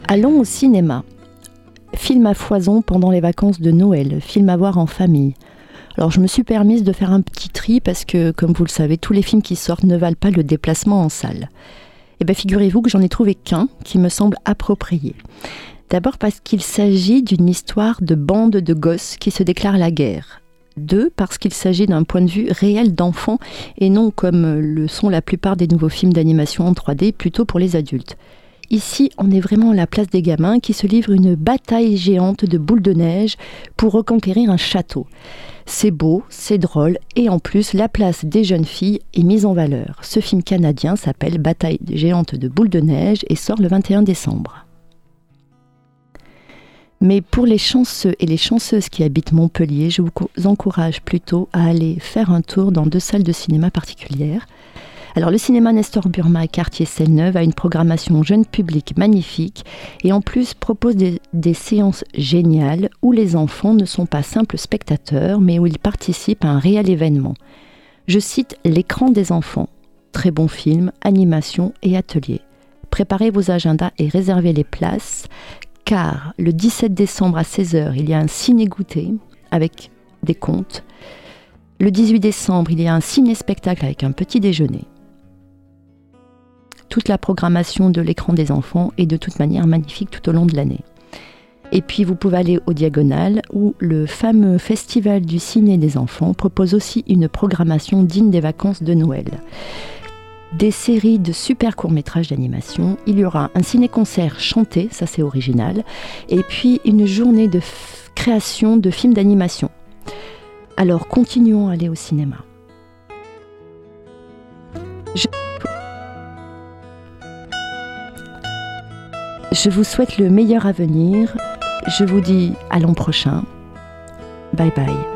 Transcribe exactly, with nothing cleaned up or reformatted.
Allons au cinéma. Film à foison pendant les vacances de Noël, film à voir en famille. Alors je me suis permise de faire un petit tri parce que, comme vous le savez, tous les films qui sortent ne valent pas le déplacement en salle. Et bien figurez-vous que j'en ai trouvé qu'un qui me semble approprié. D'abord parce qu'il s'agit d'une histoire de bande de gosses qui se déclarent la guerre. Deux, parce qu'il s'agit d'un point de vue réel d'enfants et non comme le sont la plupart des nouveaux films d'animation en trois D, plutôt pour les adultes. Ici, on est vraiment à la place des gamins qui se livrent une bataille géante de boules de neige pour reconquérir un château. C'est beau, c'est drôle, et en plus, la place des jeunes filles est mise en valeur. Ce film canadien s'appelle Bataille géante de boules de neige et sort le vingt et un décembre. Mais pour les chanceux et les chanceuses qui habitent Montpellier, je vous encourage plutôt à aller faire un tour dans deux salles de cinéma particulières. Alors le cinéma Nestor Burma à Cartier-Selleneuve a une programmation jeune public magnifique et en plus propose des, des séances géniales où les enfants ne sont pas simples spectateurs mais où ils participent à un réel événement. Je cite L'écran des enfants. Très bon film, animation et atelier. Préparez vos agendas et réservez les places car le dix-sept décembre à seize heures, il y a un ciné-goûter avec des contes. Le dix-huit décembre, il y a un ciné-spectacle avec un petit déjeuner. Toute la programmation de l'écran des enfants est de toute manière magnifique tout au long de l'année. Et puis vous pouvez aller au Diagonal où le fameux festival du ciné des enfants propose aussi une programmation digne des vacances de Noël. Des séries de super courts-métrages d'animation, il y aura un ciné-concert chanté, ça c'est original, et puis une journée de f- création de films d'animation. Alors continuons à aller au cinéma. Je... Je vous souhaite le meilleur à venir. Je vous dis à l'an prochain. Bye bye.